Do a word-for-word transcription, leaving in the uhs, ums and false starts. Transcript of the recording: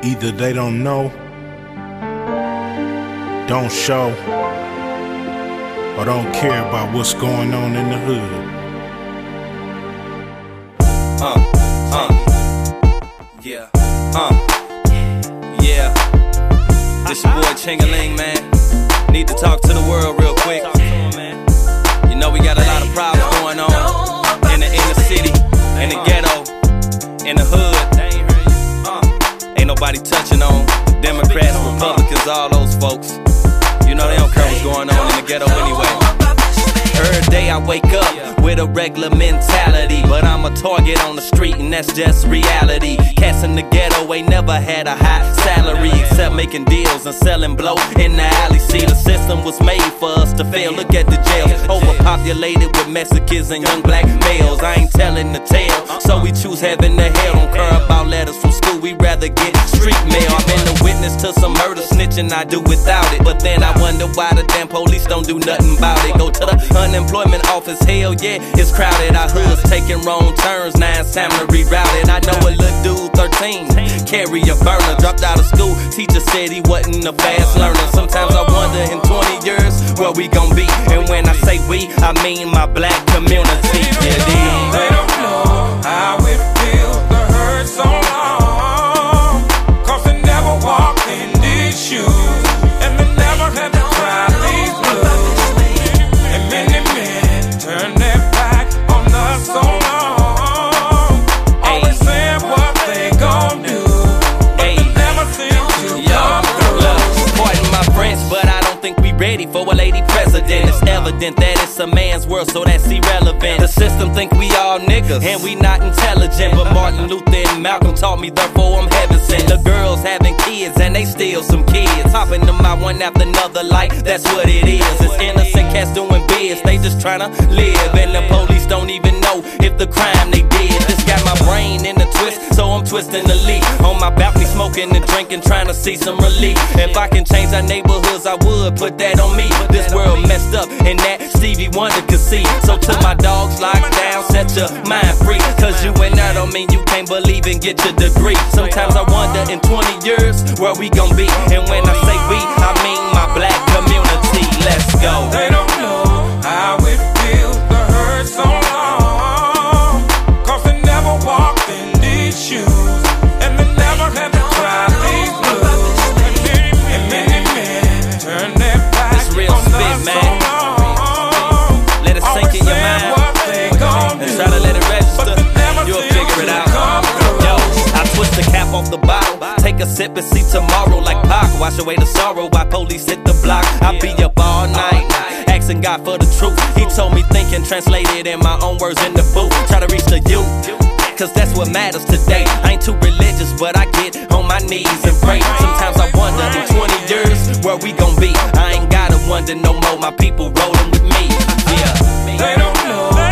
Either they don't know, don't show, or don't care about what's going on in the hood. Uh, uh, yeah, uh, yeah. This your boy Chingaling, man. Need to talk to the world real quick. You know we got a lot of problems going on in the inner city, in the ghetto, in the hood. Ain't nobody touching on Democrats, Republicans, all those folks. You know they don't care what's going on in the ghetto anyway. Every day I wake up with a regular mentality, but I'm a target on the street and that's just reality. Cats in the ghetto ain't never had a high salary, except making deals and selling blow in the alley. See, the system was made for us to fail. Look at the jails, overpopulated with Mexicans and young black males. I ain't telling the tale, so we choose heaven to hell. Don't care about letters from school, we rather get street mail. I've been a witness to some murder snitching, I do without it, but then I wonder why the damn police don't do nothing about it. Go to the unemployment office, hell yeah, it's crowded. Our hood's taking wrong turns, now it's time to reroute it. I know a little dude, thirteen, carry a burner, dropped out of school, teacher said he wasn't a fast learner. Sometimes I wonder in twenty years where we gon' be, and when I say we, I mean my black community. Yeah, they don't know how it feels to hurt so long, cause they never walked in these shoes, and they never had to cry these blues. And many men turn their back on us so long, always saying what they gon' do, but they never seem to come through. Look, pardon my French, but I don't think we ready for a lady president. It's evident that it's a man's world, so that's irrelevant. The system think we all niggas, and we not intelligent, but Martin Luther and Malcolm taught me, therefore I'm heaven sent. The girls having kids, and they still some kids, hopping them out one after another like that's what it is. It's innocent cats doing biz, they just tryna live, and the police don't even know if the crime they did. This got my brain in a twist, so I'm twisting the leaf. On my balcony smoking and drinking, trying to see some relief. If I can change our neighborhoods, I would put that on me. This world messed up, and that Stevie Wonder could see. So to my dogs locked down, set your mind free, cause you in there don't mean you can't believe and get your degree. Sometimes I wonder in twenty years where we gon' be, and when I say we, I mean my black community. Let's go. They don't know how it feels to hurt so long, cause they never walked in these shoes, and they never had to cry these blues. And many men turn their back real on spit, us man. so long, let it sink in your mind and try to let it register. You'll figure it out. Yo, I twist the cap off the bottle, take a sip and see tomorrow like Pac. Wash away the sorrow while police hit the block. I'll be up all night, asking God for the truth. He told me thinking, translated in my own words in the booth. Try to reach the youth, cause that's what matters today. I ain't too religious, but I get on my knees and pray. Sometimes I wonder in twenty years where we gon' be. I ain't gotta wonder no more, my people rolling with me. Yeah. They don't know